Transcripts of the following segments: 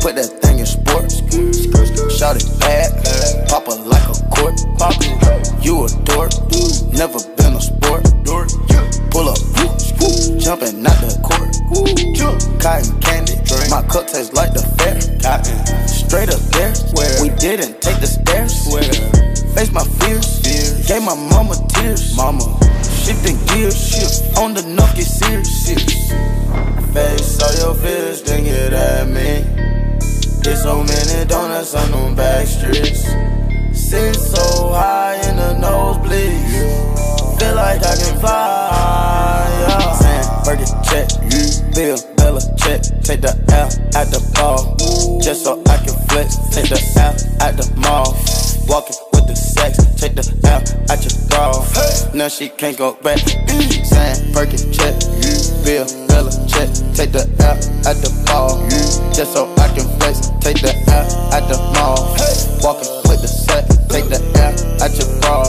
put that thing in sports. Shout it bad, pop it like a court. You a dork, never been a sport. Pull up, jumping out the court. Cotton candy, my cup tastes like the fair. Straight up there, we didn't take the stairs. Face my fears, gave my mama tears. Shifting gears, on the knock get serious. Face all your fears, then get at me. There's so many donuts on them back streets. Sit so high in the nosebleeds. Feel like I can fly, yeah. Sandberg check, Bill Bella check. Take the L at the ball, just so I can flex. Take the L at the mall, walking with the sex. Take the L at your bra, now she can't go back. Sandberg check, Bill Bella check. Take the L at the ball, just so I can flex. Take the L at the mall, walking with the sex. Take the L at your bra.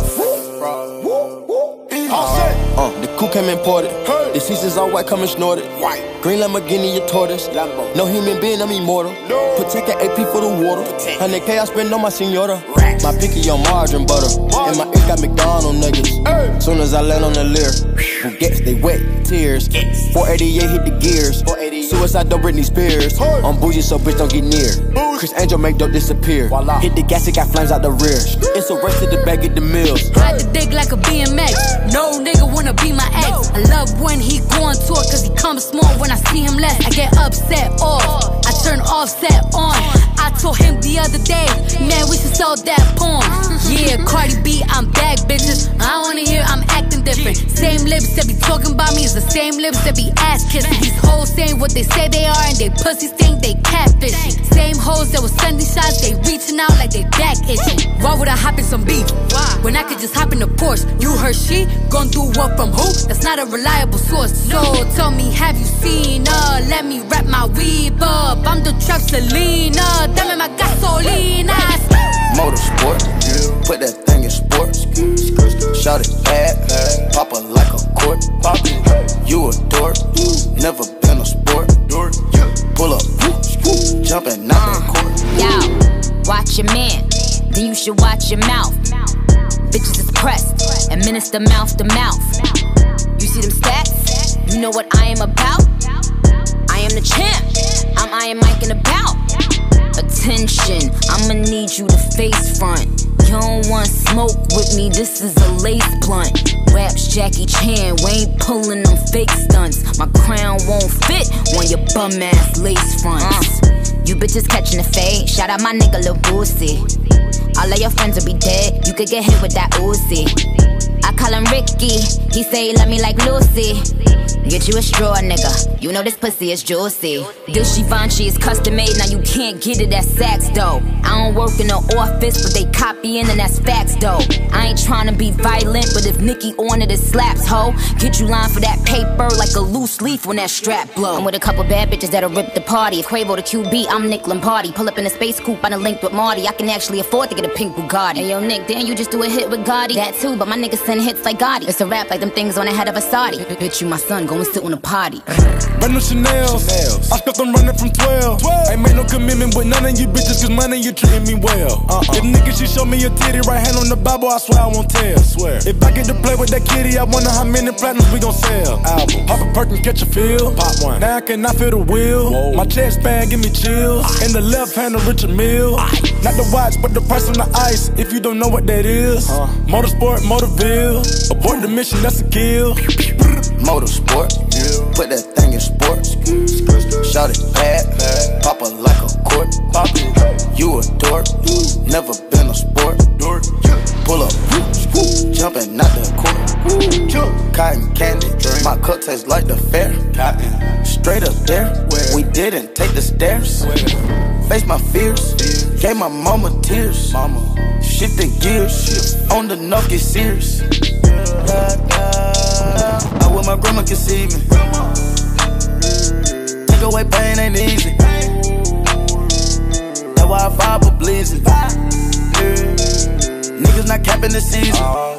The coupe came imported. The seasons all white, coming snorted. Green Lamborghini, your tortoise. No human being, I'm immortal. Protect an AP for the water. 100K I spend on my senora. My picky on margarine butter. And my ink got McDonald's niggas. Soon as I land on the Lear, Bugattis, they wet, tears. 488 hit the gears. Suicide, don't Britney Spears. I'm bougie, so bitch don't get near. Chris Angel make dope disappear. Hit the gas, it got flames out the rear. It's a race to the bag at the mills. Ride the dick like a BMX. No nigga wanna be my ex. I love when he go on tour, cause he comes small when I see him less. I get upset off, I turn offset on. I told him the other day, man, we should sell that porn. Yeah, Cardi B, I'm back, bitches. I wanna hear I'm acting different. Same lips that be talking about me is the same lips that be ass kissing. These hoes saying what they say they are and they pussies think they catfishing. Same hoes that was sending shots, they reaching out like they back itching. Why would I hop in some beef when I could just hop in the Porsche? You heard she gon' do what from who? That's not a reliable source. So tell me, have you seen her? Let me wrap my weave up. I'm the trap Selena, dame my gasolina. Motorsport, put that thing in sports. Shout it bad, pop it like a court. You a dork, never been a sport. Pull up, jumping out the court. Yo, watch your man, then you should watch your mouth. Bitches is pressed, administer mouth to mouth. You see them stats? You know what I am about? I am the champ, I'm Iron Mike and about. Attention, I'ma need you to face front. You don't want smoke with me, this is a lace blunt. Raps Jackie Chan, we ain't pulling them fake stunts. My crown won't fit on your bum ass lace fronts. You bitches catching the fade, shout out my nigga Lil Boosie. All of your friends will be dead, you could get hit with that Uzi. I call him Ricky, he say he love me like Lucy. Get you a straw, nigga, you know this pussy is juicy. This Givenchy is custom made, now you can't get it at Saks though. I don't work in the office, but they copying and that's facts though. I ain't tryna be violent, but if Nicki on it, it slaps, ho. Get you line for that paper like a loose leaf when that strap blow. I'm with a couple bad bitches that'll rip the party. If Quavo the QB, I'm Nick Lombardi. Pull up in a space coupe, I done linked with Marty. I can actually afford to get a pink Bugatti. Hey yo Nick, damn you just do a hit with Gotti. That too, but my niggas send hits like Gotti. It's a rap like them things on the head of a Saudi. Bitch, you my son, go and sit on a potty. Random Chanel's, I spent them running from 12. Ain't made no commitment with none of you bitches, cause money you treating me well. If niggas, she show me a titty, right hand on the Bible, I swear I won't tell. If I get to play with that kitty, I wonder how many platinums we gon' sell. Album, pop a perk and catch a feel. Pop one, now I cannot feel the wheel. Whoa. My chest band give me chills. In the left hand of Richard Mille. Not the watch, but the price on the ice, if you don't know what that is. Motorsport, Motorville. Abort the mission, that's a kill. Motorsport, put that thing in sports. Shout it bad, pop it like a court. You a dork, never been a sport. Pull up, jumping out the court. Cotton candy, my cup tastes like the fair. Straight up there, we didn't take the stairs. Face my fears, gave my mama tears. Shifting gears, on the knock get serious. I wish my grandma could see me. Take away pain ain't easy. That's why I vibe with Blizzard. Niggas not capping the season.